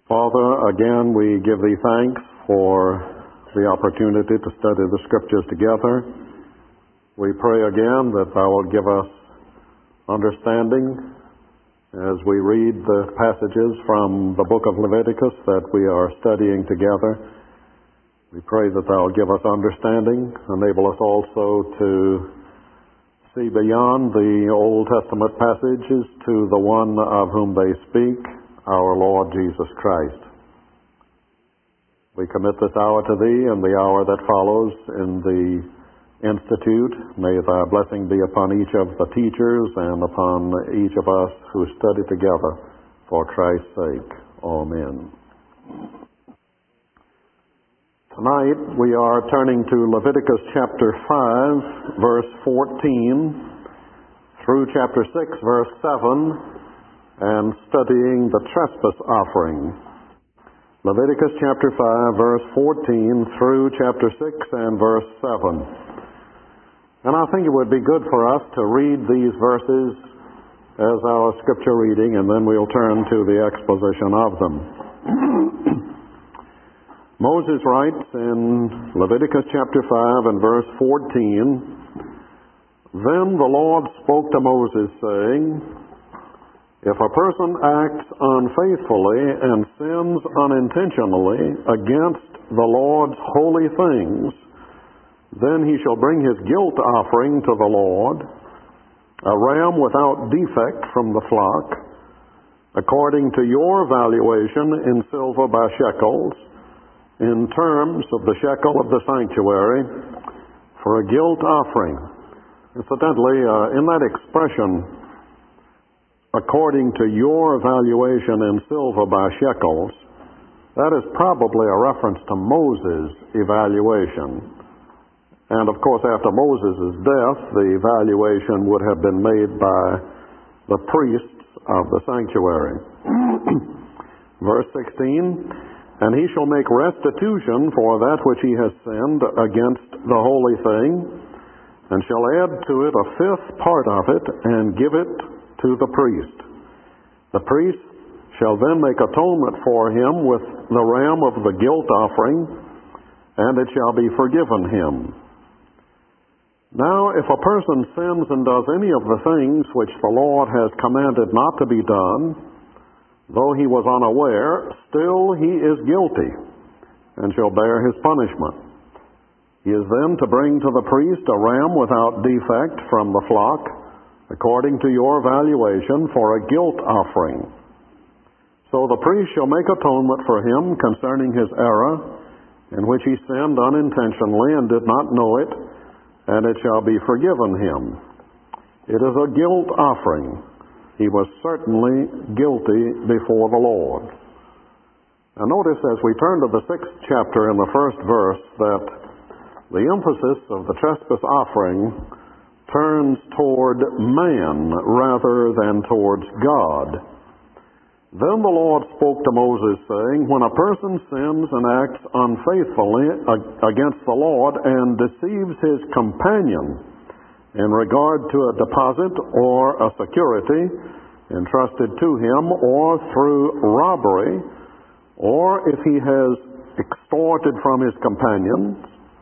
Father, again we give Thee thanks for the opportunity to study the Scriptures together. We pray again that Thou wilt give us understanding as we read the passages from the book of Leviticus that we are studying together. We pray that Thou wilt give us understanding, enable us also to see beyond the Old Testament passages to the one of whom they speak, our Lord Jesus Christ. We commit this hour to Thee and the hour that follows in the Institute. May Thy blessing be upon each of the teachers and upon each of us who study together for Christ's sake. Amen. Tonight we are turning to Leviticus chapter 5, verse 14, through chapter 6, verse 7, and studying the trespass offering. Leviticus chapter 5, verse 14 through chapter 6 and verse 7. And I think it would be good for us to read these verses as our scripture reading, and then we'll turn to the exposition of them. Moses writes in Leviticus chapter 5 and verse 14, "Then the Lord spoke to Moses, saying, If a person acts unfaithfully and sins unintentionally against the Lord's holy things, then he shall bring his guilt offering to the Lord, a ram without defect from the flock, according to your valuation in silver by shekels, in terms of the shekel of the sanctuary, for a guilt offering." Incidentally, in that expression, according to your valuation in silver by shekels, that is probably a reference to Moses' evaluation. And of course, after Moses' death, the valuation would have been made by the priests of the sanctuary. Verse 16, "And he shall make restitution for that which he has sinned against the holy thing, and shall add to it a fifth part of it, and give it to the priest. The priest shall then make atonement for him with the ram of the guilt offering, and it shall be forgiven him. Now, if a person sins and does any of the things which the Lord has commanded not to be done, though he was unaware, still he is guilty, and shall bear his punishment. He is then to bring to the priest a ram without defect from the flock, according to your valuation, for a guilt offering. So the priest shall make atonement for him concerning his error, in which he sinned unintentionally and did not know it, and it shall be forgiven him. It is a guilt offering. He was certainly guilty before the Lord." Now notice as we turn to the 6th chapter in the first verse that the emphasis of the trespass offering turns toward man rather than towards God. "Then the Lord spoke to Moses, saying, When a person sins and acts unfaithfully against the Lord and deceives his companion in regard to a deposit or a security entrusted to him, or through robbery, or if he has extorted from his companion,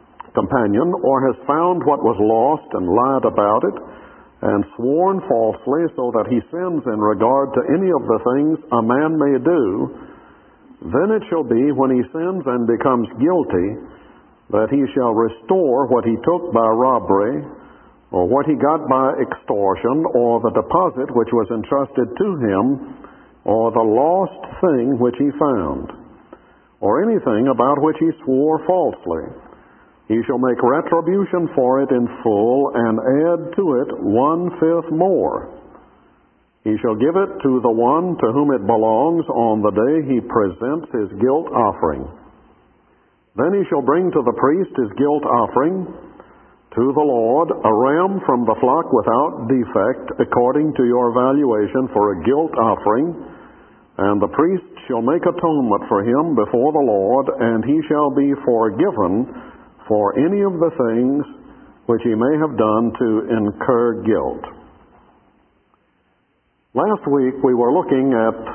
or has found what was lost and lied about it, and sworn falsely, so that he sins in regard to any of the things a man may do, then it shall be, when he sins and becomes guilty, that he shall restore what he took by robbery, or what he got by extortion, or the deposit which was entrusted to him, or the lost thing which he found, or anything about which he swore falsely. He shall make retribution for it in full, and add to it 1/5 more. He shall give it to the one to whom it belongs on the day he presents his guilt offering. Then he shall bring to the priest his guilt offering to the Lord, a ram from the flock without defect, according to your valuation, for a guilt offering. And the priest shall make atonement for him before the Lord, and he shall be forgiven for any of the things which he may have done to incur guilt." Last week we were looking at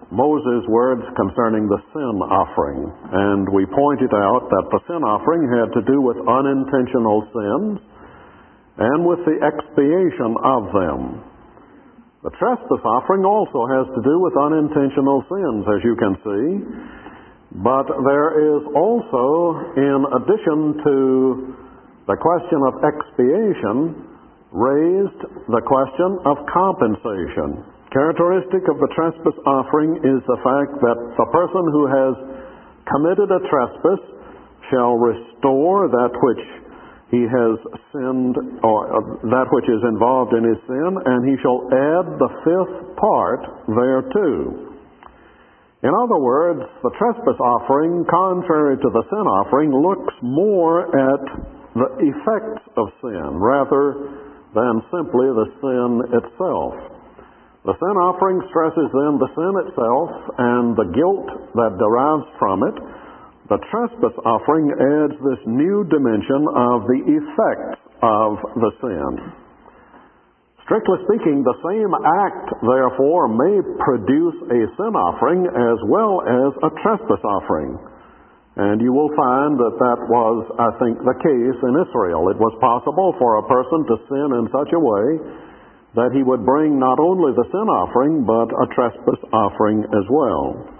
Moses' words concerning the sin offering. And we pointed out that the sin offering had to do with unintentional sins and with the expiation of them. The trespass offering also has to do with unintentional sins, as you can see. But there is also, in addition to the question of expiation, raised the question of compensation. Characteristic of the trespass offering is the fact that the person who has committed a trespass shall restore that which he has sinned, or that which is involved in his sin, and he shall add the fifth part thereto. In other words, the trespass offering, contrary to the sin offering, looks more at the effects of sin rather than simply the sin itself. The sin offering stresses then the sin itself and the guilt that derives from it. The trespass offering adds this new dimension of the effects of the sin. Strictly speaking, the same act, therefore, may produce a sin offering as well as a trespass offering. And you will find that that was, I think, the case in Israel. It was possible for a person to sin in such a way that he would bring not only the sin offering, but a trespass offering as well.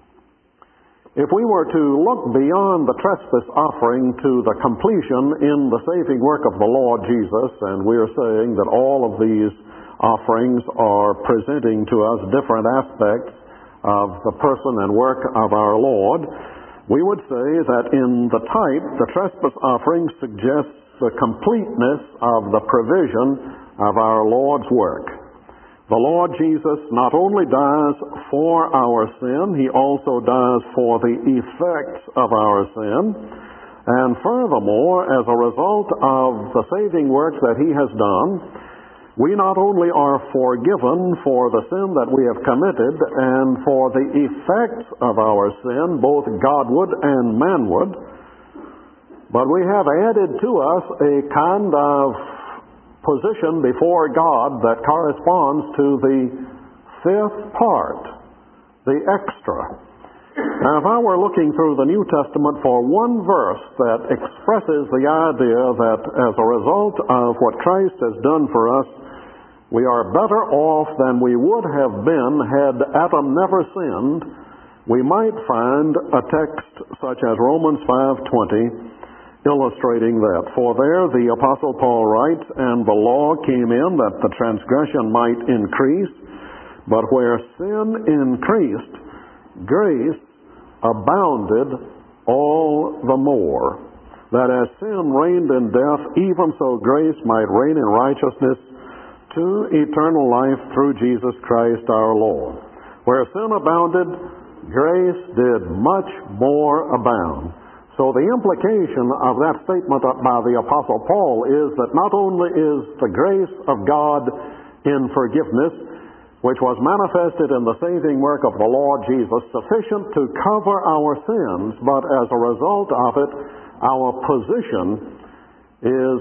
If we were to look beyond the trespass offering to the completion in the saving work of the Lord Jesus, and we are saying that all of these offerings are presenting to us different aspects of the person and work of our Lord, we would say that in the type, the trespass offering suggests the completeness of the provision of our Lord's work. The Lord Jesus not only dies for our sin, He also dies for the effects of our sin. And furthermore, as a result of the saving work that He has done, we not only are forgiven for the sin that we have committed and for the effects of our sin, both Godward and manward, but we have added to us a kind of position before God that corresponds to the fifth part, the extra. Now, if I were looking through the New Testament for one verse that expresses the idea that as a result of what Christ has done for us, we are better off than we would have been had Adam never sinned, we might find a text such as Romans 5:20, illustrating that. For there the Apostle Paul writes, "And the law came in that the transgression might increase, but where sin increased, grace abounded all the more. That as sin reigned in death, even so grace might reign in righteousness to eternal life through Jesus Christ our Lord." Where sin abounded, grace did much more abound. So the implication of that statement by the Apostle Paul is that not only is the grace of God in forgiveness, which was manifested in the saving work of the Lord Jesus, sufficient to cover our sins, but as a result of it, our position is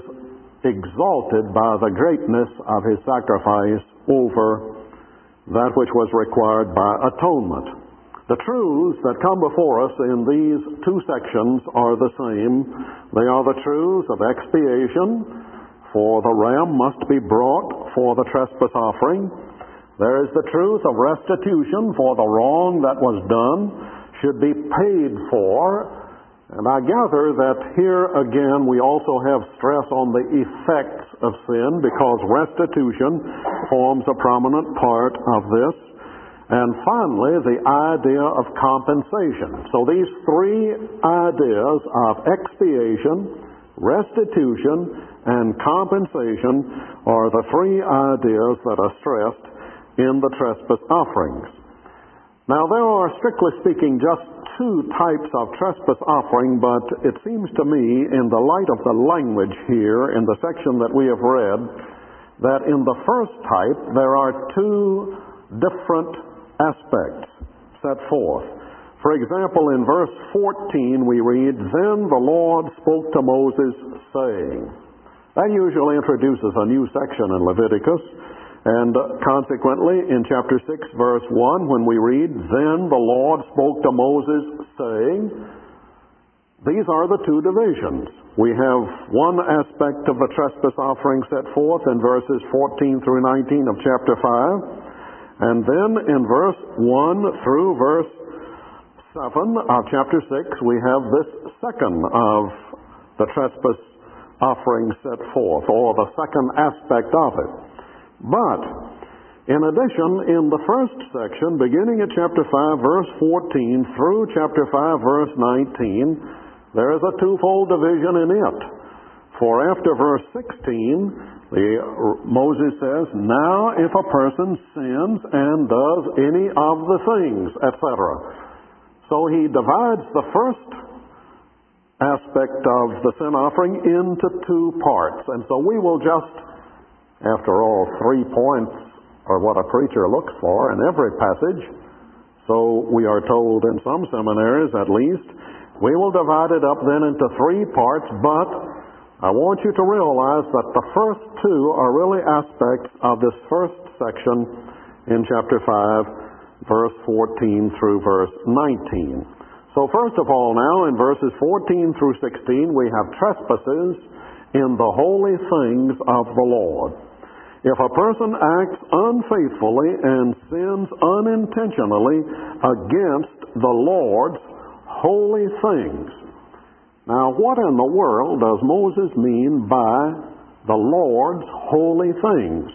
exalted by the greatness of His sacrifice over that which was required by atonement. The truths that come before us in these two sections are the same. They are the truths of expiation, for the ram must be brought for the trespass offering. There is the truth of restitution, for the wrong that was done should be paid for. And I gather that here again we also have stress on the effects of sin, because restitution forms a prominent part of this. And finally, the idea of compensation. So these three ideas of expiation, restitution, and compensation are the three ideas that are stressed in the trespass offerings. Now, there are, strictly speaking, just two types of trespass offering, but it seems to me, in the light of the language here in the section that we have read, that in the first type there are two different aspects set forth. For example, in verse 14 we read, "Then the Lord spoke to Moses, saying." That usually introduces a new section in Leviticus, And consequently, in chapter 6, verse 1, when we read, "Then the Lord spoke to Moses, saying," these are the two divisions. We have one aspect of the trespass offering set forth in verses 14 through 19 of chapter 5. And then in verse 1 through verse 7 of chapter 6, we have this second of the trespass offering set forth, or the second aspect of it. But, in addition, in the first section, beginning at chapter 5, verse 14, through chapter 5, verse 19, there is a twofold division in it. For after verse 16, Moses says, "Now if a person sins and does any of the things," etc. So he divides the first aspect of the sin offering into two parts. And so we will just, after all, 3 points are what a preacher looks for in every passage. So we are told in some seminaries at least. We will divide it up then into 3 parts, but I want you to realize that the first 2 are really aspects of this first section in chapter 5, verse 14 through verse 19. So first of all now, in verses 14 through 16, we have trespasses in the holy things of the Lord. If a person acts unfaithfully and sins unintentionally against the Lord's holy things. Now, what in the world does Moses mean by the Lord's holy things?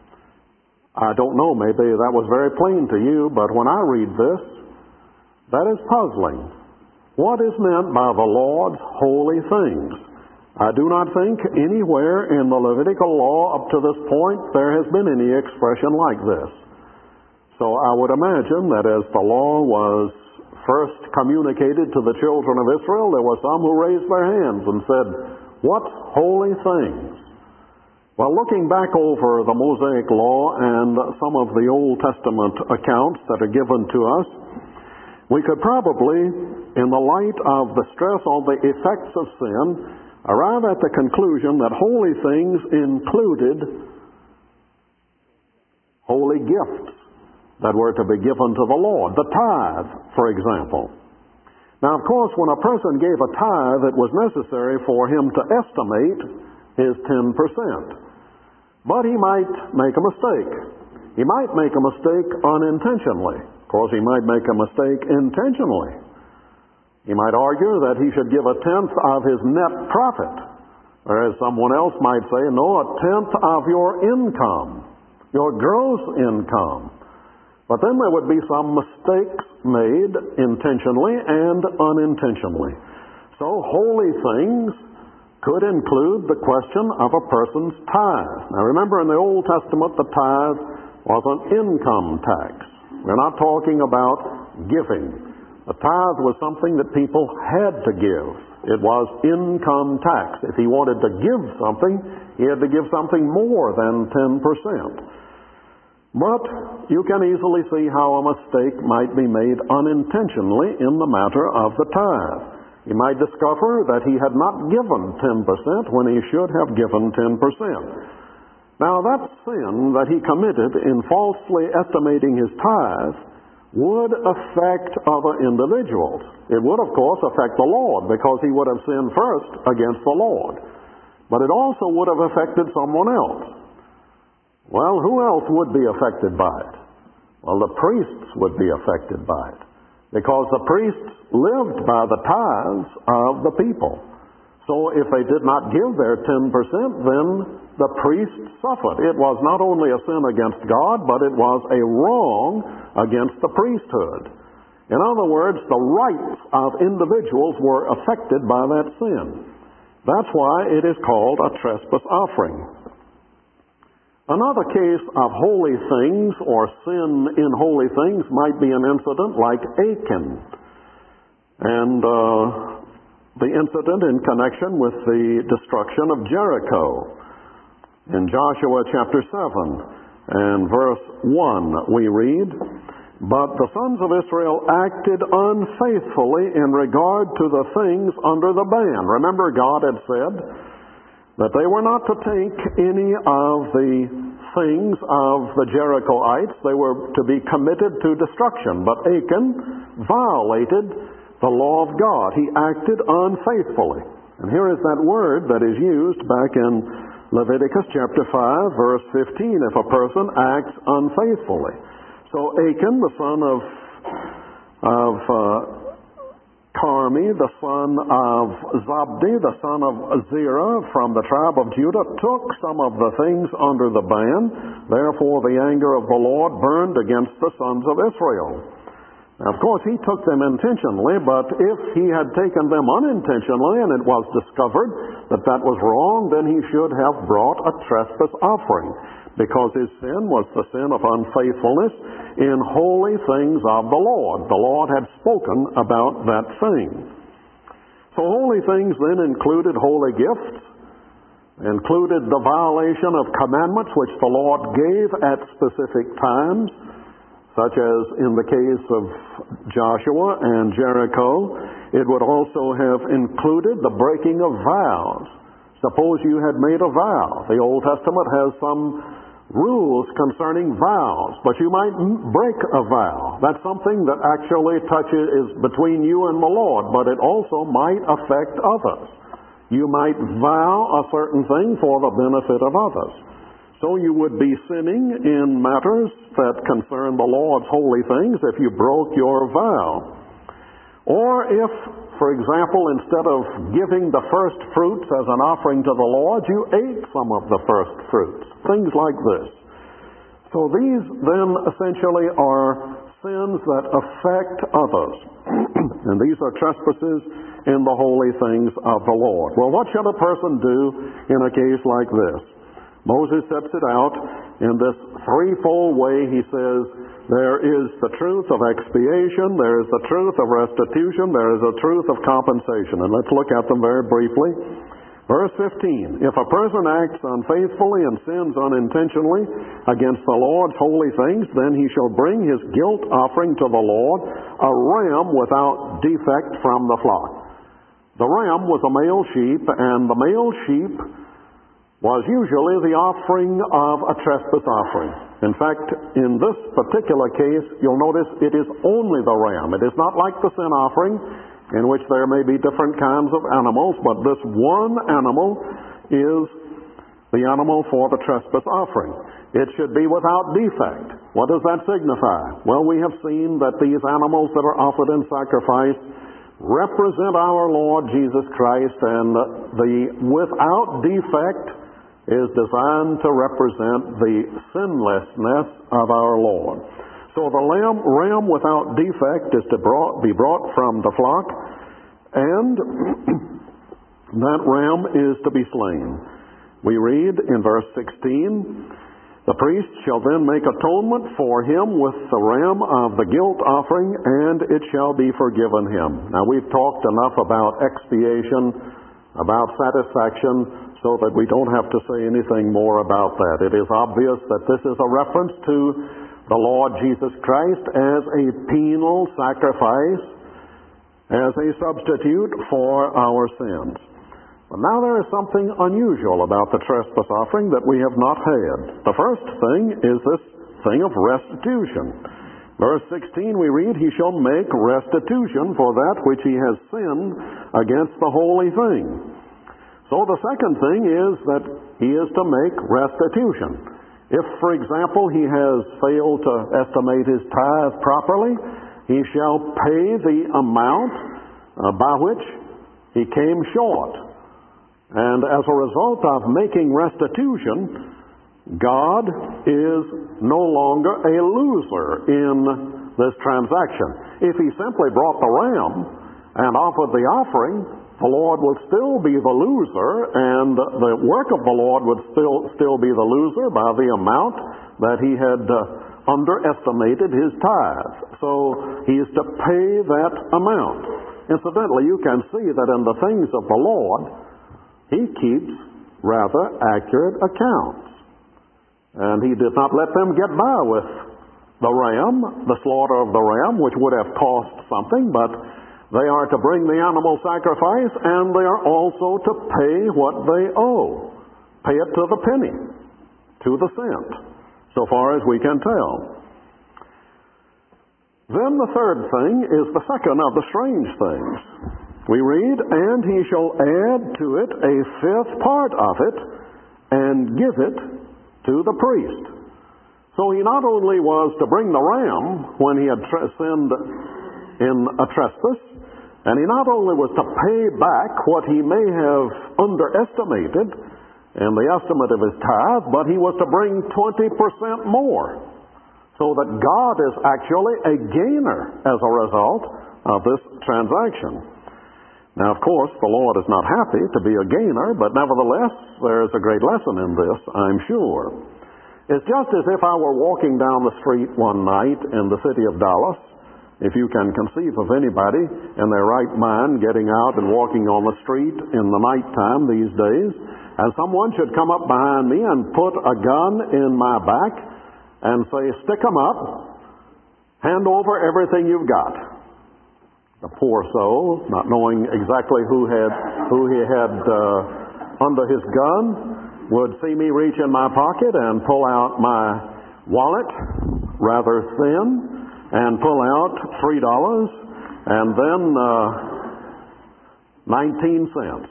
I don't know, maybe that was very plain to you, but when I read this, that is puzzling. What is meant by the Lord's holy things? I do not think anywhere in the Levitical law up to this point there has been any expression like this. So I would imagine that as the law was first communicated to the children of Israel, there were some who raised their hands and said, "What holy things?" Well, looking back over the Mosaic law and some of the Old Testament accounts that are given to us, we could probably, in the light of the stress on the effects of sin, arrive at the conclusion that holy things included holy gifts that were to be given to the Lord. The tithe, for example. Now, of course, when a person gave a tithe, it was necessary for him to estimate his 10%. But he might make a mistake. He might make a mistake unintentionally. Of course, he might make a mistake intentionally. He might argue that he should give 1/10 of his net profit. Whereas someone else might say, no, 1/10 of your income, your gross income. But then there would be some mistakes made intentionally and unintentionally. So holy things could include the question of a person's tithe. Now remember, in the Old Testament, the tithe was an income tax. We're not talking about giving. A tithe was something that people had to give. It was income tax. If he wanted to give something, he had to give something more than 10%. But you can easily see how a mistake might be made unintentionally in the matter of the tithe. He might discover that he had not given 10% when he should have given 10%. Now that sin that he committed in falsely estimating his tithe would affect other individuals. It would, of course, affect the Lord, because he would have sinned first against the Lord. But it also would have affected someone else. Well, who else would be affected by it? Well, the priests would be affected by it, because the priests lived by the tithes of the people. So if they did not give their 10%, then the priests suffered. It was not only a sin against God, but it was a wrong against the priesthood. In other words, the rights of individuals were affected by that sin. That's why it is called a trespass offering. Another case of holy things or sin in holy things might be an incident like Achan. And the incident in connection with the destruction of Jericho. In Joshua chapter 7 and verse 1 we read, "But the sons of Israel acted unfaithfully in regard to the things under the ban." Remember, God had said that they were not to take any of the things of the Jerichoites. They were to be committed to destruction. But Achan violated the law of God. He acted unfaithfully. And here is that word that is used back in Leviticus chapter 5, verse 15, if a person acts unfaithfully. So Achan, the son of Carmi, the son of Zabdi, the son of Zerah from the tribe of Judah, took some of the things under the ban. Therefore the anger of the Lord burned against the sons of Israel. Now, of course, he took them intentionally, but if he had taken them unintentionally and it was discovered that that was wrong, then he should have brought a trespass offering, because his sin was the sin of unfaithfulness in holy things of the Lord. The Lord had spoken about that thing. So holy things then included holy gifts, included the violation of commandments which the Lord gave at specific times, such as in the case of Joshua and Jericho. It would also have included the breaking of vows. Suppose you had made a vow. The Old Testament has some rules concerning vows, but you might break a vow. That's something that actually is between you and the Lord, but it also might affect others. You might vow a certain thing for the benefit of others. So you would be sinning in matters that concern the Lord's holy things if you broke your vow. Or if, for example, instead of giving the first fruits as an offering to the Lord, you ate some of the first fruits. Things like this. So these then essentially are sins that affect others. And these are trespasses in the holy things of the Lord. Well, what should a person do in a case like this? Moses sets it out in this threefold way. He says, there is the truth of expiation, there is the truth of restitution, there is the truth of compensation. And let's look at them very briefly. Verse 15, if a person acts unfaithfully and sins unintentionally against the Lord's holy things, then he shall bring his guilt offering to the Lord, a ram without defect from the flock. The ram was a male sheep, and the male sheep was usually the offering of a trespass offering. In fact, in this particular case, you'll notice it is only the ram. It is not like the sin offering, in which there may be different kinds of animals, but this one animal is the animal for the trespass offering. It should be without defect. What does that signify? Well, we have seen that these animals that are offered in sacrifice represent our Lord Jesus Christ, and the without defect is designed to represent the sinlessness of our Lord. So the ram without defect is to be brought from the flock, and that ram is to be slain. We read in verse 16, the priest shall then make atonement for him with the ram of the guilt offering, and it shall be forgiven him. Now, we've talked enough about expiation, about satisfaction, so that we don't have to say anything more about that. It is obvious that this is a reference to the Lord Jesus Christ as a penal sacrifice, as a substitute for our sins. But now there is something unusual about the trespass offering that we have not had. The first thing is this thing of restitution. Verse 16 we read, he shall make restitution for that which he has sinned against the holy thing. So the second thing is that he is to make restitution. If, for example, he has failed to estimate his tithe properly, he shall pay the amount by which he came short. And as a result of making restitution, God is no longer a loser in this transaction. If he simply brought the ram and offered the offering, the Lord would still be the loser, and the work of the Lord would still be the loser by the amount that he had underestimated his tithe. So he is to pay that amount. Incidentally, you can see that in the things of the Lord, he keeps rather accurate accounts. And he did not let them get by with the ram, the slaughter of the ram, which would have cost something, but they are to bring the animal sacrifice, and they are also to pay what they owe. Pay it to the penny. to the cent, so far as we can tell. Then the third thing is the second of the strange things. We read, "And he shall add to it a fifth part of it, and give it to the priest." So he not only was to bring the ram when he had sinned in a trespass, and he not only was to pay back what he may have underestimated in the estimate of his tithe, but he was to bring 20% more, so that God is actually a gainer as a result of this transaction. Now, of course, the Lord is not happy to be a gainer, but nevertheless, there is a great lesson in this, I'm sure. It's just as if I were walking down the street one night in the city of Dallas. If you can conceive of anybody in their right mind getting out and walking on the street in the nighttime these days, and someone should come up behind me and put a gun in my back and say, "Stick 'em up, hand over everything you've got." The poor soul, not knowing exactly who he had under his gun, would see me reach in my pocket and pull out my wallet, rather thin, and pull out $3 and then 19 cents.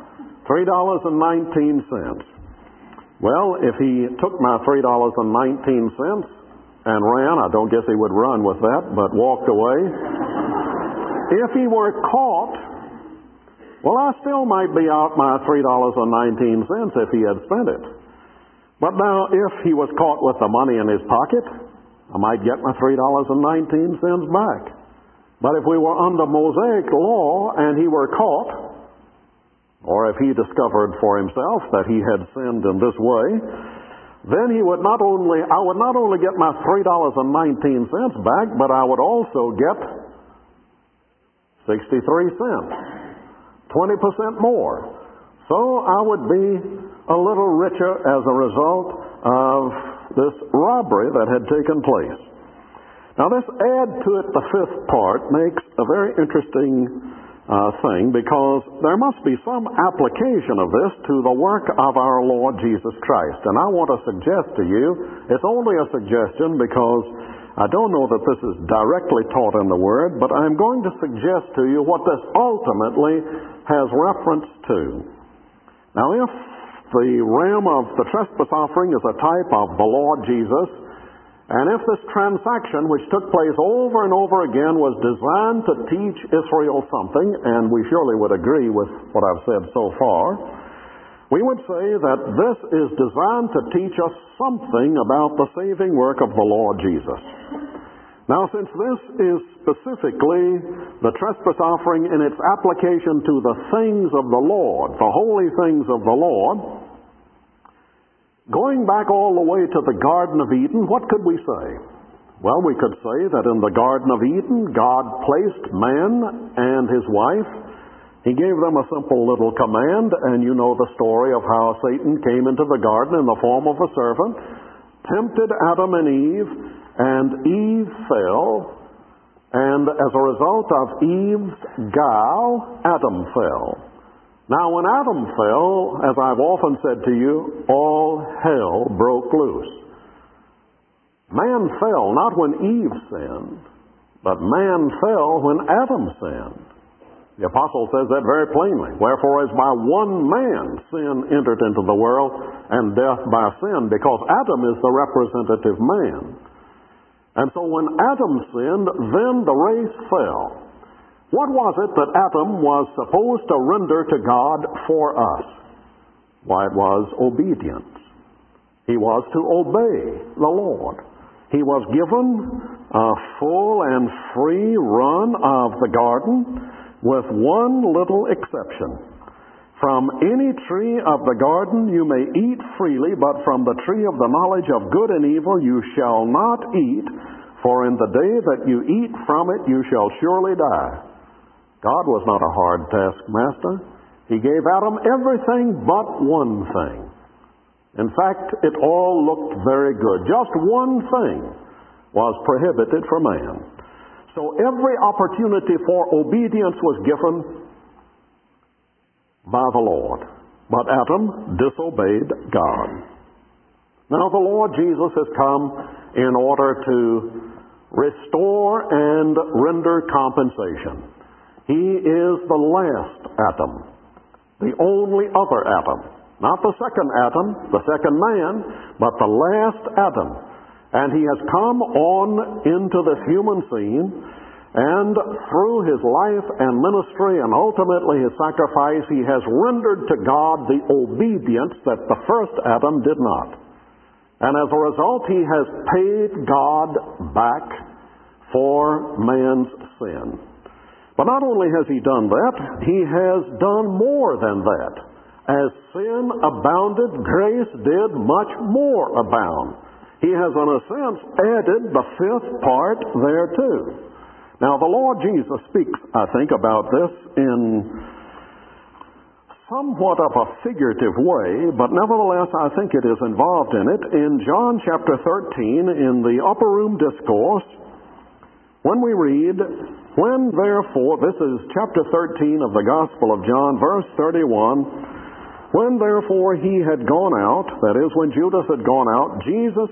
$3.19. Well, if he took my $3.19 and ran, I don't guess he would run with that, but walked away. If he were caught, well, I still might be out my $3.19 if he had spent it. But now, if he was caught with the money in his pocket, I might get my $3.19 back. But if we were under Mosaic law and he were caught, or if he discovered for himself that he had sinned in this way, then I would not only get my $3.19 back, but I would also get 63 cents, 20% more. So I would be a little richer as a result of this robbery that had taken place. Now this add to it the fifth part makes a very interesting thing, because there must be some application of this to the work of our Lord Jesus Christ. And I want to suggest to you, it's only a suggestion because I don't know that this is directly taught in the Word, but I'm going to suggest to you what this ultimately has reference to. Now, if the ram of the trespass offering is a type of the Lord Jesus, and if this transaction, which took place over and over again, was designed to teach Israel something, and we surely would agree with what I've said so far, we would say that this is designed to teach us something about the saving work of the Lord Jesus. Now, since this is specifically the trespass offering in its application to the things of the Lord, the holy things of the Lord, going back all the way to the Garden of Eden, what could we say? Well, we could say that in the Garden of Eden, God placed man and his wife. He gave them a simple little command, and you know the story of how Satan came into the garden in the form of a serpent, tempted Adam and Eve, and Eve fell, and as a result of Eve's guile, Adam fell. Now, when Adam fell, as I've often said to you, all hell broke loose. Man fell not when Eve sinned, but man fell when Adam sinned. The apostle says that very plainly. Wherefore, as by one man sin entered into the world, and death by sin, because Adam is the representative man. And so when Adam sinned, then the race fell. What was it that Adam was supposed to render to God for us? Why, it was obedience. He was to obey the Lord. He was given a full and free run of the garden, with one little exception. From any tree of the garden you may eat freely, but from the tree of the knowledge of good and evil you shall not eat, for in the day that you eat from it you shall surely die. God was not a hard taskmaster. He gave Adam everything but one thing. In fact, it all looked very good. Just one thing was prohibited for man. So every opportunity for obedience was given by the Lord. But Adam disobeyed God. Now the Lord Jesus has come in order to restore and render compensation. He is the last Adam, the only other Adam. Not the second Adam, the second man, but the last Adam. And he has come on into this human scene, and through his life and ministry and ultimately his sacrifice, he has rendered to God the obedience that the first Adam did not. And as a result, he has paid God back for man's sin. But not only has he done that, he has done more than that. As sin abounded, grace did much more abound. He has, in a sense, added the fifth part thereto. Now, the Lord Jesus speaks, I think, about this in somewhat of a figurative way, but nevertheless, I think it is involved in it. In John chapter 13, in the Upper Room Discourse, when we read, when therefore, this is chapter 13 of the Gospel of John, verse 31, when therefore he had gone out, that is, when Judas had gone out, Jesus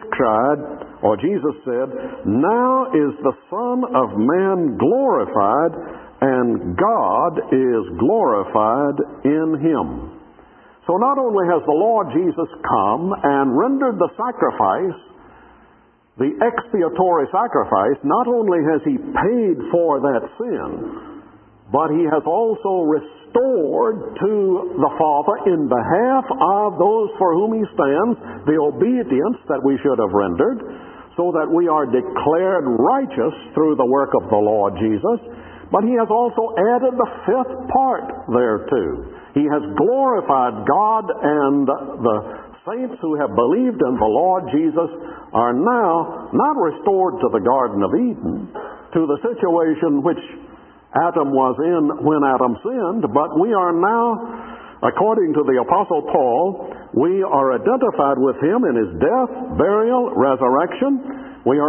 said, now is the Son of Man glorified, and God is glorified in him. So not only has the Lord Jesus come and rendered the sacrifice, the expiatory sacrifice, not only has he paid for that sin, but he has also restored to the Father in behalf of those for whom he stands the obedience that we should have rendered, so that we are declared righteous through the work of the Lord Jesus. But he has also added the fifth part thereto. He has glorified God, and the saints who have believed in the Lord Jesus are now not restored to the Garden of Eden, to the situation which Adam was in when Adam sinned, but we are now, according to the Apostle Paul, we are identified with him in his death, burial, resurrection. We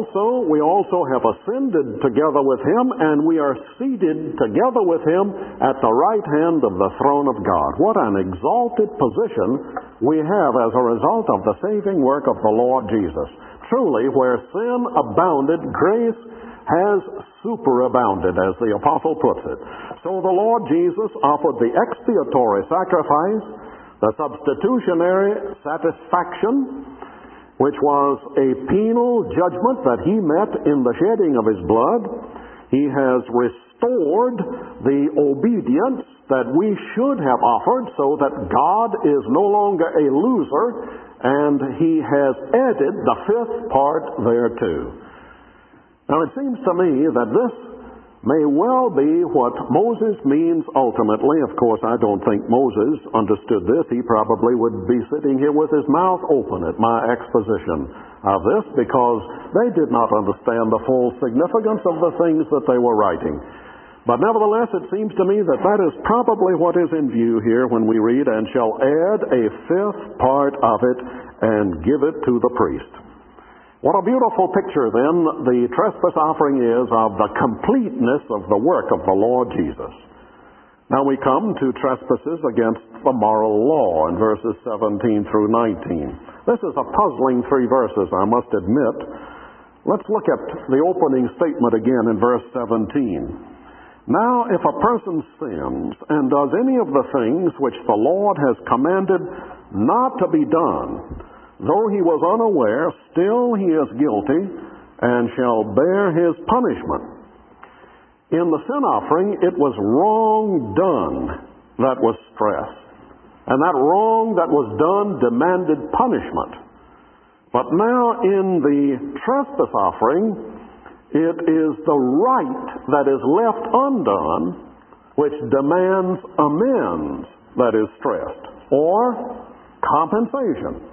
also have ascended together with him, and we are seated together with him at the right hand of the throne of God. What an exalted position we have as a result of the saving work of the Lord Jesus. Truly, where sin abounded, grace has superabounded, as the apostle puts it. So the Lord Jesus offered the expiatory sacrifice, the substitutionary satisfaction, which was a penal judgment that he met in the shedding of his blood. He has restored the obedience that we should have offered, so that God is no longer a loser, and he has added the fifth part thereto. Now, it seems to me that this may well be what Moses means ultimately. Of course, I don't think Moses understood this. He probably would be sitting here with his mouth open at my exposition of this, because they did not understand the full significance of the things that they were writing. But nevertheless, it seems to me that that is probably what is in view here when we read, and shall add a fifth part of it and give it to the priest. What a beautiful picture, then, the trespass offering is of the completeness of the work of the Lord Jesus. Now we come to trespasses against the moral law in verses 17 through 19. This is a puzzling 3 verses, I must admit. Let's look at the opening statement again in verse 17. Now, if a person sins and does any of the things which the Lord has commanded not to be done, though he was unaware, still he is guilty and shall bear his punishment. In the sin offering, it was wrong done that was stressed. And that wrong that was done demanded punishment. But now in the trespass offering, it is the right that is left undone which demands amends that is stressed, or compensation.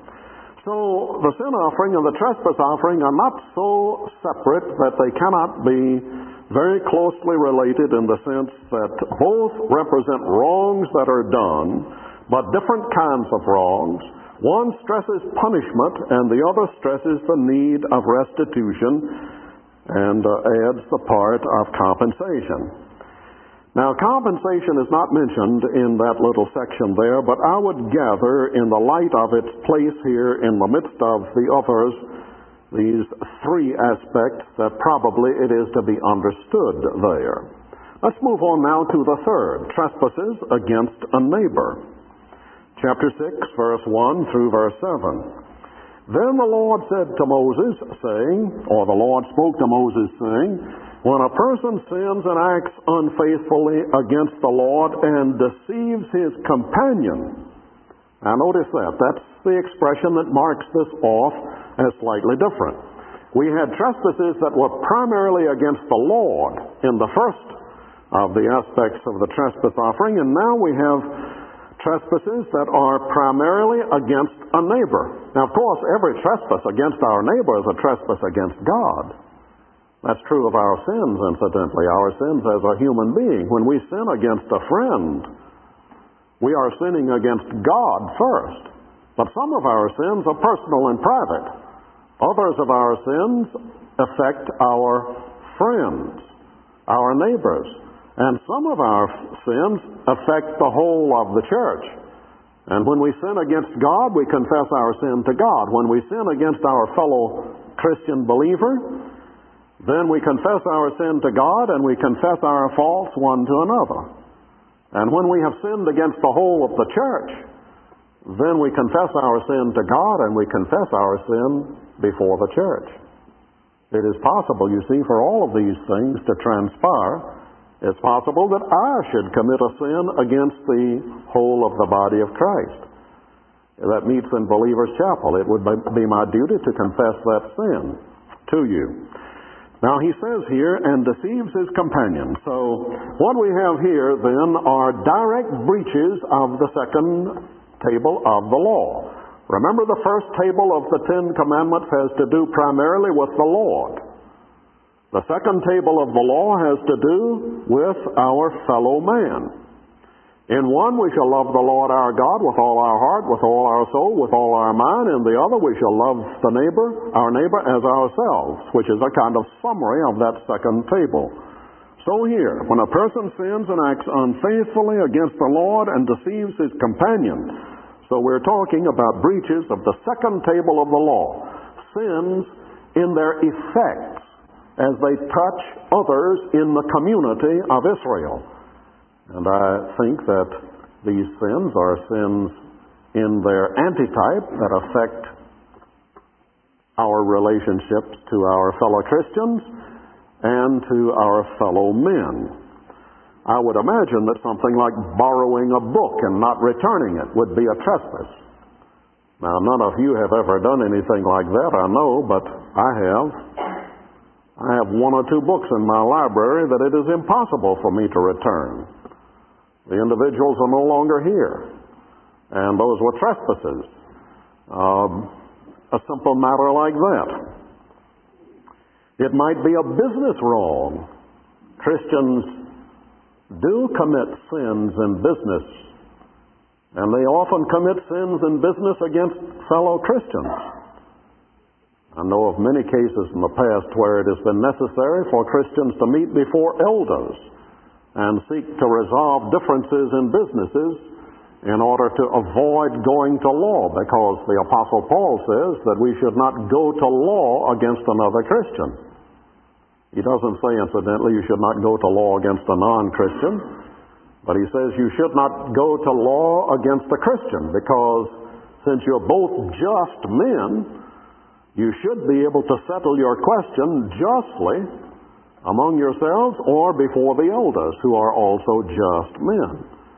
So the sin offering and the trespass offering are not so separate that they cannot be very closely related, in the sense that both represent wrongs that are done, but different kinds of wrongs. One stresses punishment, and the other stresses the need of restitution and adds the part of compensation. Now, compensation is not mentioned in that little section there, but I would gather, in the light of its place here in the midst of the others, these three aspects, that probably it is to be understood there. Let's move on now to the third, trespasses against a neighbor. Chapter 6, verse 1 through verse 7. Then the Lord said to Moses, saying, or the Lord spoke to Moses, saying, when a person sins and acts unfaithfully against the Lord and deceives his companion. Now notice that. That's the expression that marks this off as slightly different. We had trespasses that were primarily against the Lord in the first of the aspects of the trespass offering, and now we have trespasses that are primarily against a neighbor. Now, of course, every trespass against our neighbor is a trespass against God. That's true of our sins, incidentally, our sins as a human being. When we sin against a friend, we are sinning against God first. But some of our sins are personal and private. Others of our sins affect our friends, our neighbors. And some of our sins affect the whole of the church. And when we sin against God, we confess our sin to God. When we sin against our fellow Christian believer, then we confess our sin to God, and we confess our faults one to another. And when we have sinned against the whole of the church, then we confess our sin to God, and we confess our sin before the church. It is possible, you see, for all of these things to transpire. It's possible that I should commit a sin against the whole of the body of Christ. That meets in Believer's Chapel. It would be my duty to confess that sin to you. Now he says here, and deceives his companion. So what we have here then are direct breaches of the second table of the law. Remember, the first table of the Ten Commandments has to do primarily with the Lord. The second table of the law has to do with our fellow man. In one, we shall love the Lord our God with all our heart, with all our soul, with all our mind. In the other, we shall love our neighbor as ourselves, which is a kind of summary of that second table. So here, when a person sins and acts unfaithfully against the Lord and deceives his companion, so we're talking about breaches of the second table of the law, sins in their effects as they touch others in the community of Israel. And I think that these sins are sins in their antitype that affect our relationships to our fellow Christians and to our fellow men. I would imagine that something like borrowing a book and not returning it would be a trespass. Now, none of you have ever done anything like that, I know, but I have. I have one or two books in my library that it is impossible for me to return. The individuals are no longer here. And those were trespasses. A simple matter like that. It might be a business wrong. Christians do commit sins in business. And they often commit sins in business against fellow Christians. I know of many cases in the past where it has been necessary for Christians to meet before elders and seek to resolve differences in businesses in order to avoid going to law, because the Apostle Paul says that we should not go to law against another Christian. He doesn't say, incidentally, you should not go to law against a non-Christian, but he says you should not go to law against a Christian, because since you're both just men, you should be able to settle your question justly among yourselves or before the elders, who are also just men.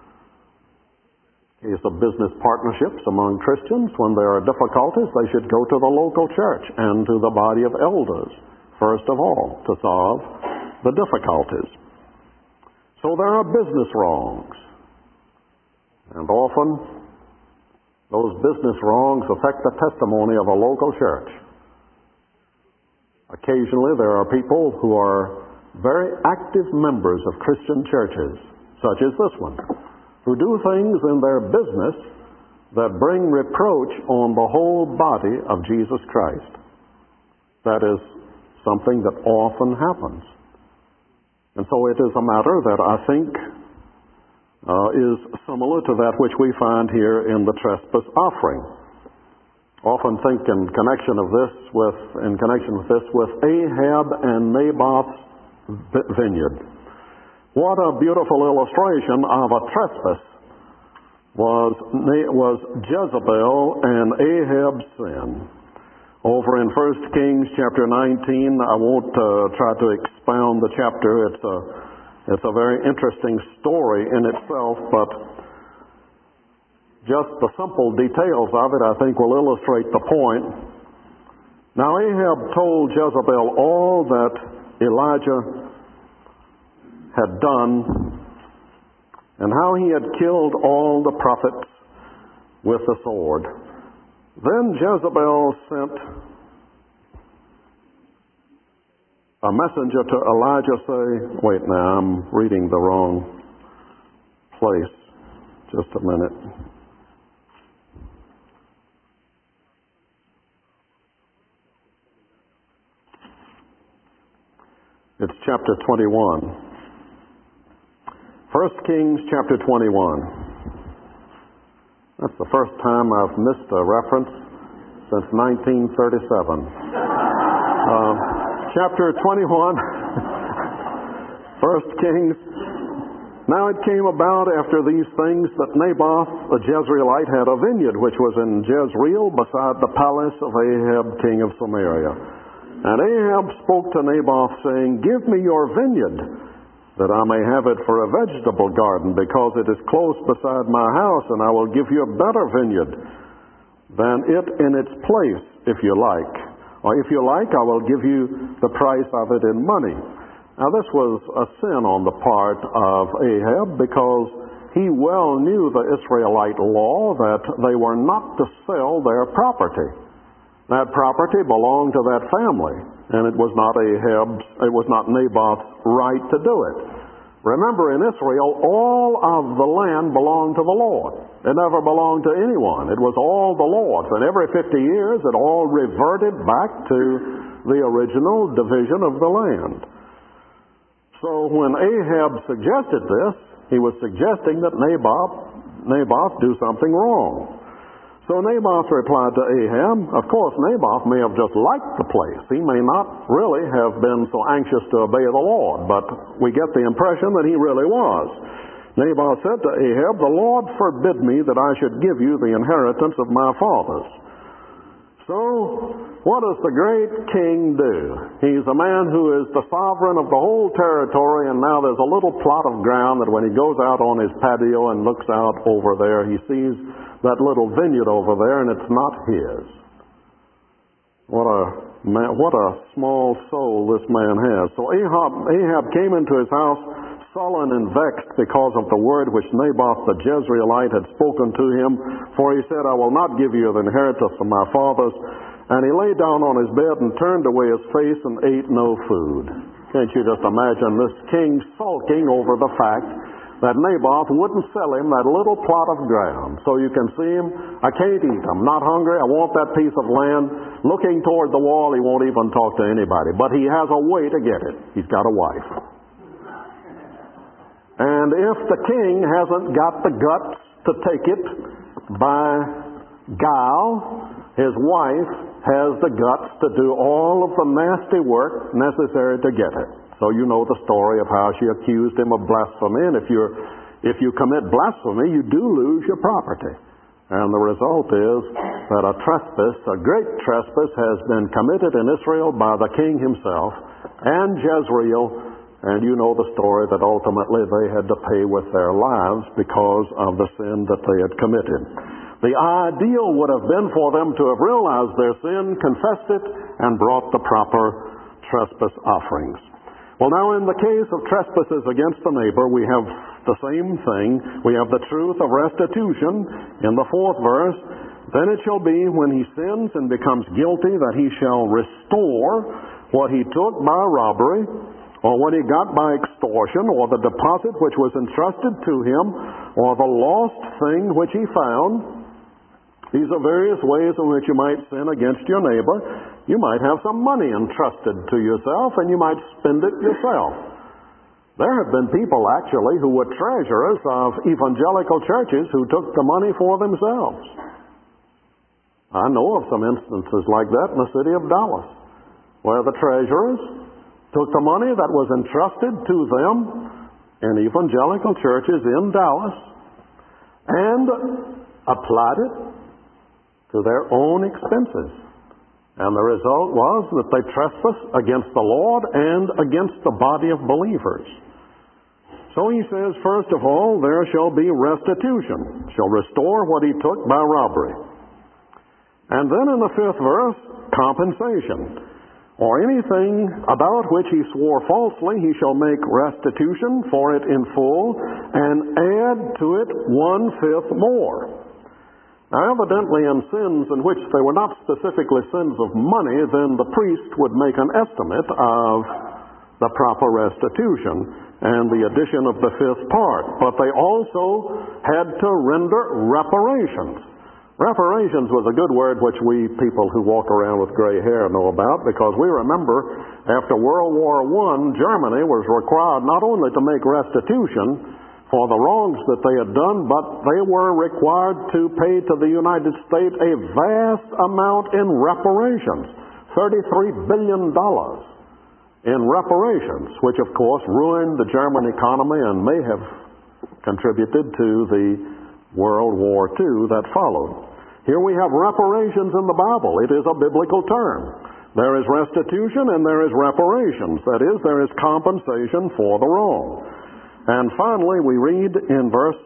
In case of business partnerships among Christians, when there are difficulties, they should go to the local church and to the body of elders, first of all, to solve the difficulties. So there are business wrongs. And often, those business wrongs affect the testimony of a local church. Occasionally, there are people who are very active members of Christian churches, such as this one, who do things in their business that bring reproach on the whole body of Jesus Christ. That is something that often happens. And so it is a matter that I think is similar to that which we find here in the trespass offering. Often think in connection with this with Ahab and Naboth's vineyard. What a beautiful illustration of a trespass was Jezebel and Ahab's sin. Over in 1 Kings chapter 19, I won't try to expound the chapter. It's a very interesting story in itself, but just the simple details of it, I think, will illustrate the point. Now, Ahab told Jezebel all that Elijah had done and how he had killed all the prophets with the sword. Then Jezebel sent a messenger to Elijah wait now, I'm reading the wrong place. Just a minute. It's chapter 21. 1 Kings chapter 21. That's the first time I've missed a reference since 1937. Chapter 21, 1 Kings. Now it came about after these things that Naboth the Jezreelite had a vineyard which was in Jezreel beside the palace of Ahab king of Samaria. And Ahab spoke to Naboth, saying, Give me your vineyard, that I may have it for a vegetable garden, because it is close beside my house, and I will give you a better vineyard than it in its place, if you like. Or if you like, I will give you the price of it in money. Now this was a sin on the part of Ahab, because he well knew the Israelite law that they were not to sell their property. That property belonged to that family, and it was not Naboth's right to do it. Remember, in Israel, all of the land belonged to the Lord. It never belonged to anyone. It was all the Lord's. And every 50 years, it all reverted back to the original division of the land. So when Ahab suggested this, he was suggesting that Naboth do something wrong. So Naboth replied to Ahab, of course, Naboth may have just liked the place. He may not really have been so anxious to obey the Lord, but we get the impression that he really was. Naboth said to Ahab, The Lord forbid me that I should give you the inheritance of my fathers. So, what does the great king do? He's a man who is the sovereign of the whole territory, and now there's a little plot of ground that when he goes out on his patio and looks out over there, he sees that little vineyard over there, and it's not his. What a small soul this man has. So Ahab came into his house sullen and vexed because of the word which Naboth the Jezreelite had spoken to him. For he said, I will not give you the inheritance of my fathers. And he lay down on his bed and turned away his face and ate no food. Can't you just imagine this king sulking over the fact that Naboth wouldn't sell him that little plot of ground? So you can see him, I can't eat, I'm not hungry, I want that piece of land. Looking toward the wall, he won't even talk to anybody. But he has a way to get it. He's got a wife. And if the king hasn't got the guts to take it by guile, his wife has the guts to do all of the nasty work necessary to get it. So you know the story of how she accused him of blasphemy, and if you commit blasphemy, you do lose your property. And the result is that a great trespass has been committed in Israel by the king himself and Jezreel. And you know the story that ultimately they had to pay with their lives because of the sin that they had committed. The ideal would have been for them to have realized their sin, confessed it, and brought the proper trespass offerings. Well, now in the case of trespasses against the neighbor, we have the same thing. We have the truth of restitution in the 4th verse. Then it shall be when he sins and becomes guilty that he shall restore what he took by robbery, or what he got by extortion, or the deposit which was entrusted to him, or the lost thing which he found. These are various ways in which you might sin against your neighbor. You might have some money entrusted to yourself, and you might spend it yourself. There have been people actually who were treasurers of evangelical churches who took the money for themselves. I know of some instances like that in the city of Dallas, where the treasurers took the money that was entrusted to them in evangelical churches in Dallas and applied it to their own expenses. And the result was that they trespassed against the Lord and against the body of believers. So he says, first of all, there shall be restitution, shall restore what he took by robbery. And then in the 5th verse, compensation. Or anything about which he swore falsely, he shall make restitution for it in full, and add to it 1/5 more. Now, evidently in sins in which they were not specifically sins of money, then the priest would make an estimate of the proper restitution and the addition of the 5th part. But they also had to render reparations. Reparations was a good word which we people who walk around with gray hair know about, because we remember after World War I, Germany was required not only to make restitution for the wrongs that they had done, but they were required to pay to the United States a vast amount in reparations, $33 billion in reparations, which of course ruined the German economy and may have contributed to the World War II that followed. Here we have reparations in the Bible. It is a biblical term. There is restitution and there is reparations. That is, there is compensation for the wrong. And finally, we read in verse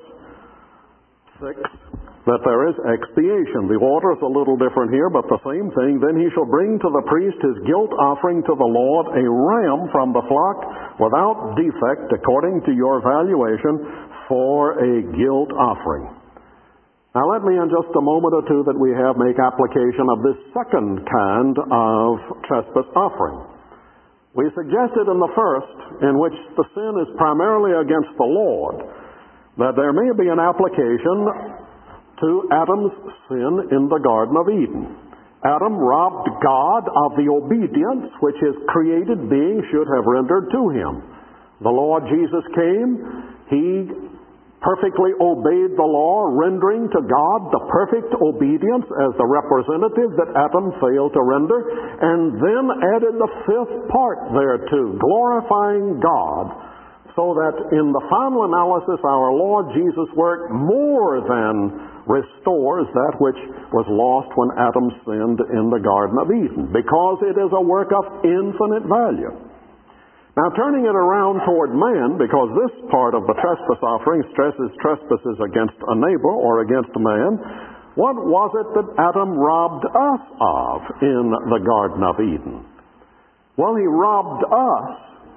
6 that there is expiation. The order is a little different here, but the same thing. Then he shall bring to the priest his guilt offering to the Lord, a ram from the flock without defect, according to your valuation, for a guilt offering. Now let me in just a moment or two that we have make application of this second kind of trespass offering. We suggested in the first, in which the sin is primarily against the Lord, that there may be an application to Adam's sin in the Garden of Eden. Adam robbed God of the obedience which his created being should have rendered to him. The Lord Jesus came. He perfectly obeyed the law, rendering to God the perfect obedience as the representative that Adam failed to render, and then added the 5th part thereto, glorifying God, so that in the final analysis our Lord Jesus' work more than restores that which was lost when Adam sinned in the Garden of Eden, because it is a work of infinite value. Now, turning it around toward man, because this part of the trespass offering stresses trespasses against a neighbor or against a man, what was it that Adam robbed us of in the Garden of Eden? Well, he robbed us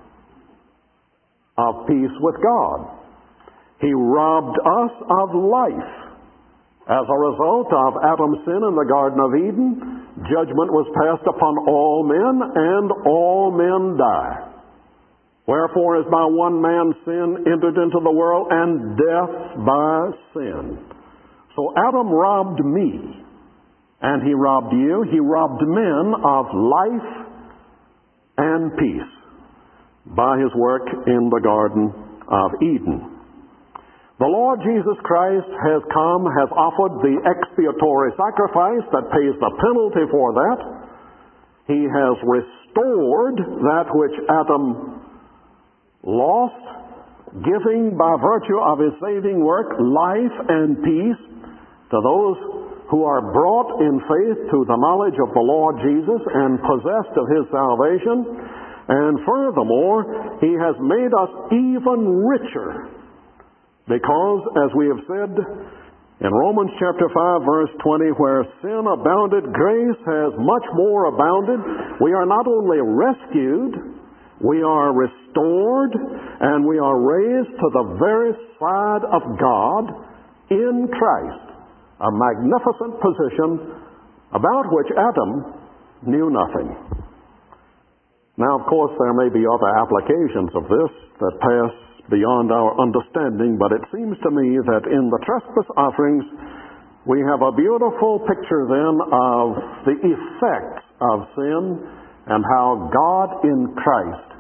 of peace with God. He robbed us of life. As a result of Adam's sin in the Garden of Eden, judgment was passed upon all men, and all men die. Wherefore, as by one man sin entered into the world, and death by sin. So Adam robbed me, and he robbed you. He robbed men of life and peace by his work in the Garden of Eden. The Lord Jesus Christ has come, has offered the expiatory sacrifice that pays the penalty for that. He has restored that which Adam lost, giving by virtue of his saving work life and peace to those who are brought in faith to the knowledge of the Lord Jesus and possessed of his salvation. And furthermore, he has made us even richer, because, as we have said in Romans chapter 5, verse 20, where sin abounded, grace has much more abounded. We are not only rescued, we are restored, and we are raised to the very side of God in Christ. A magnificent position about which Adam knew nothing. Now, of course, there may be other applications of this that pass beyond our understanding, but it seems to me that in the trespass offerings we have a beautiful picture then of the effects of sin and how God in Christ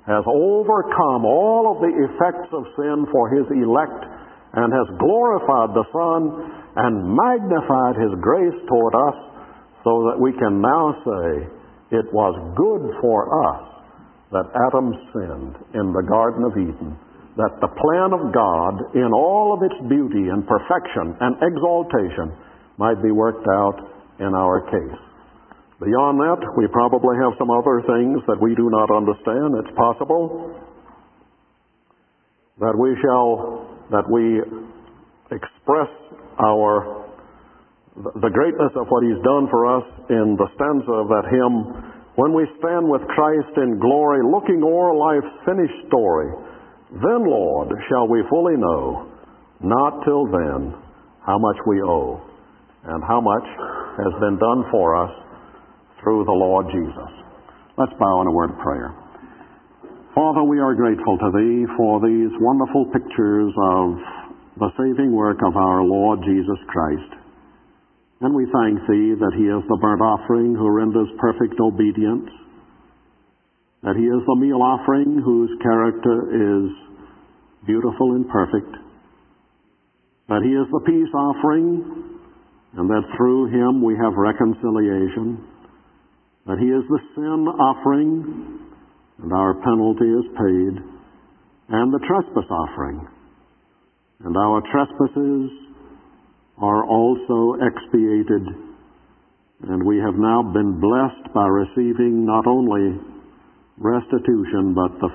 has overcome all of the effects of sin for His elect and has glorified the Son and magnified His grace toward us, so that we can now say, it was good for us that Adam sinned in the Garden of Eden, that the plan of God in all of its beauty and perfection and exaltation might be worked out in our case. Beyond that, we probably have some other things that we do not understand. It's possible that we express the greatness of what He's done for us in the stanza of that hymn, when we stand with Christ in glory, looking o'er life's finished story, then, Lord, shall we fully know, not till then, how much we owe, and how much has been done for us through the Lord Jesus. Let's bow in a word of prayer. Father, we are grateful to Thee for these wonderful pictures of the saving work of our Lord Jesus Christ. And we thank Thee that He is the burnt offering who renders perfect obedience, that He is the meal offering whose character is beautiful and perfect, that He is the peace offering, and that through Him we have reconciliation, that He is the sin offering, and our penalty is paid, and the trespass offering, and our trespasses are also expiated, and we have now been blessed by receiving not only restitution but the